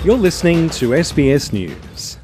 You're listening to SBS News.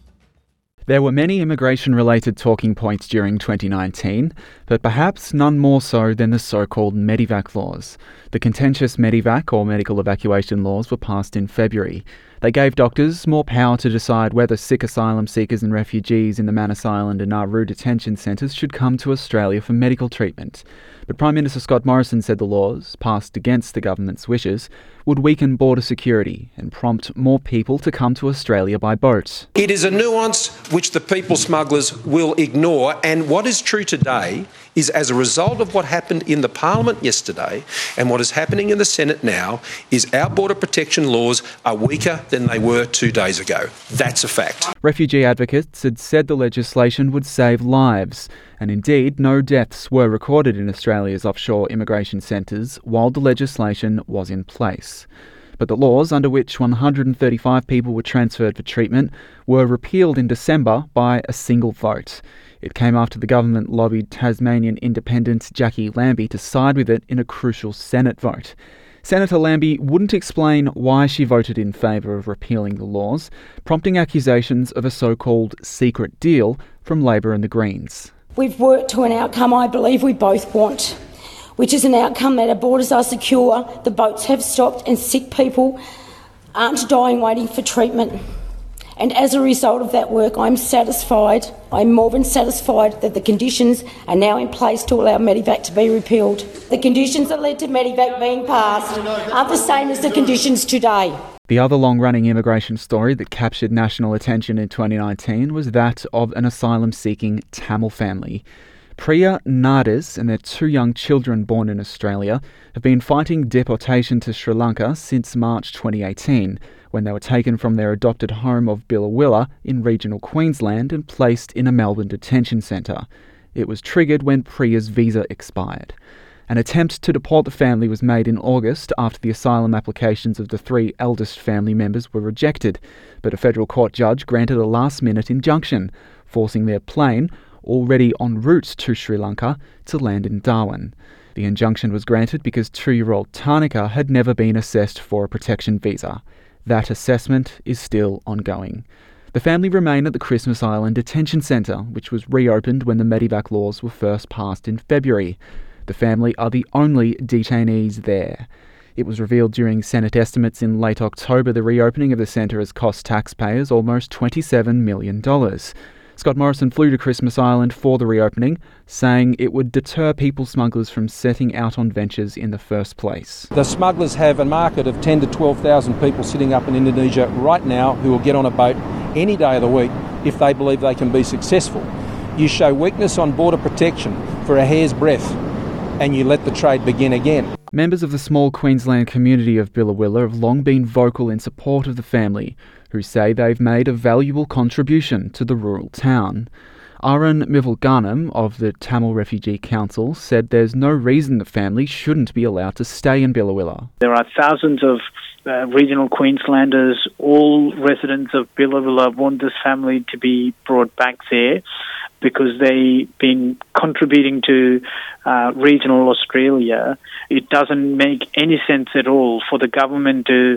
There were many immigration-related talking points during 2019, but perhaps none more so than the so-called Medevac laws. The contentious Medevac, or medical evacuation laws, were passed in February. They gave doctors more power to decide whether sick asylum seekers and refugees in the Manus Island and Nauru detention centres should come to Australia for medical treatment. But Prime Minister Scott Morrison said the laws, passed against the government's wishes, would weaken border security and prompt more people to come to Australia by boat. It is a nuance which the people smugglers will ignore, and what is true today is, as a result of what happened in the Parliament yesterday and what is happening in the Senate now, is our border protection laws are weaker than they were 2 days ago. That's a fact. Refugee advocates had said the legislation would save lives, and indeed no deaths were recorded in Australia's offshore immigration centres while the legislation was in place. But the laws under which 135 people were transferred for treatment were repealed in December by a single vote. It came after the government lobbied Tasmanian independent Jackie Lambie to side with it in a crucial Senate vote. Senator Lambie wouldn't explain why she voted in favour of repealing the laws, prompting accusations of a so-called secret deal from Labor and the Greens. We've worked to an outcome I believe we both want, which is an outcome that our borders are secure, the boats have stopped and sick people aren't dying waiting for treatment. And as a result of that work, I'm more than satisfied that the conditions are now in place to allow Medevac to be repealed. The conditions that led to Medevac being passed aren't the same as the conditions today. The other long-running immigration story that captured national attention in 2019 was that of an asylum-seeking Tamil family. Priya Nades and their 2 young children born in Australia have been fighting deportation to Sri Lanka since March 2018, when they were taken from their adopted home of Billawilla in regional Queensland and placed in a Melbourne detention centre. It was triggered when Priya's visa expired. An attempt to deport the family was made in August after the asylum applications of the 3 eldest family members were rejected, but a federal court judge granted a last-minute injunction, forcing their plane, already en route to Sri Lanka, to land in Darwin. The injunction was granted because 2-year-old Tanika had never been assessed for a protection visa. That assessment is still ongoing. The family remain at the Christmas Island Detention Centre, which was reopened when the Medevac laws were first passed in February. The family are the only detainees there. It was revealed during Senate estimates in late October the reopening of the centre has cost taxpayers almost $27 million. Scott Morrison flew to Christmas Island for the reopening, saying it would deter people smugglers from setting out on ventures in the first place. The smugglers have a market of 10 to 12,000 people sitting up in Indonesia right now who will get on a boat any day of the week if they believe they can be successful. You show weakness on border protection for a hair's breadth and you let the trade begin again. Members of the small Queensland community of Billawilla have long been vocal in support of the family, who say they've made a valuable contribution to the rural town. Arun Mivalganam of the Tamil Refugee Council said there's no reason the family shouldn't be allowed to stay in Billawilla. There are thousands of regional Queenslanders, all residents of Billawilla, want this family to be brought back there because they've been contributing to regional Australia. It doesn't make any sense at all for the government to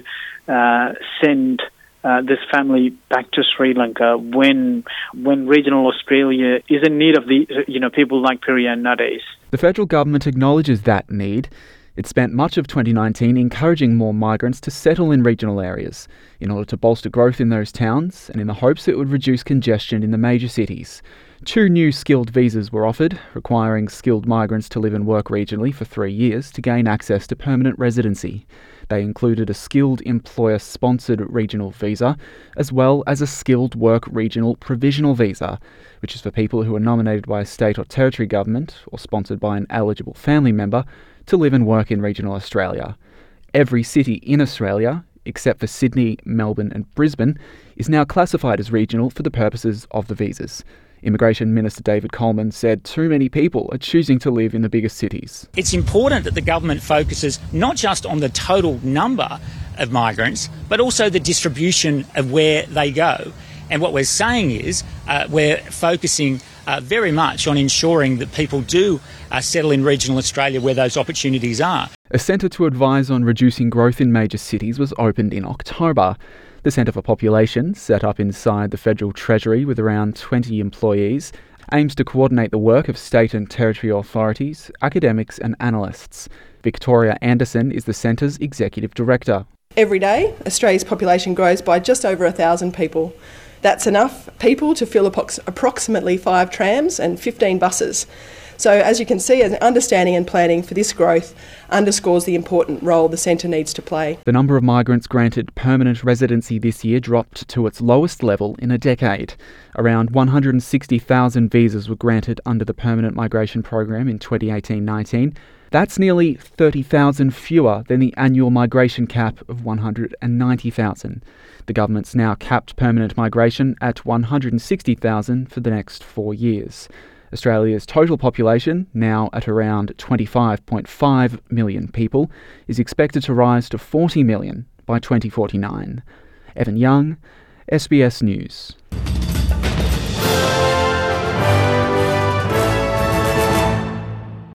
send this family back to Sri Lanka when regional Australia is in need of people like Priya and Nades. The federal government acknowledges that need. It spent much of 2019 encouraging more migrants to settle in regional areas in order to bolster growth in those towns and in the hopes it would reduce congestion in the major cities. 2 new skilled visas were offered, requiring skilled migrants to live and work regionally for 3 years to gain access to permanent residency. They included a skilled employer-sponsored regional visa, as well as a skilled work regional provisional visa, which is for people who are nominated by a state or territory government or sponsored by an eligible family member to live and work in regional Australia. Every city in Australia, except for Sydney, Melbourne and Brisbane, is now classified as regional for the purposes of the visas. Immigration Minister David Coleman said too many people are choosing to live in the biggest cities. It's important that the government focuses not just on the total number of migrants, but also the distribution of where they go. And what we're saying is we're focusing very much on ensuring that people do settle in regional Australia where those opportunities are. A centre to advise on reducing growth in major cities was opened in October. The Centre for Population, set up inside the Federal Treasury with around 20 employees, aims to coordinate the work of state and territory authorities, academics and analysts. Victoria Anderson is the Centre's Executive Director. Every day, Australia's population grows by just over 1,000 people. That's enough people to fill approximately 5 trams and 15 buses. So as you can see, understanding and planning for this growth underscores the important role the centre needs to play. The number of migrants granted permanent residency this year dropped to its lowest level in a decade. Around 160,000 visas were granted under the Permanent Migration Program in 2018-19. That's nearly 30,000 fewer than the annual migration cap of 190,000. The government's now capped permanent migration at 160,000 for the next 4 years. Australia's total population, now at around 25.5 million people, is expected to rise to 40 million by 2049. Evan Young, SBS News.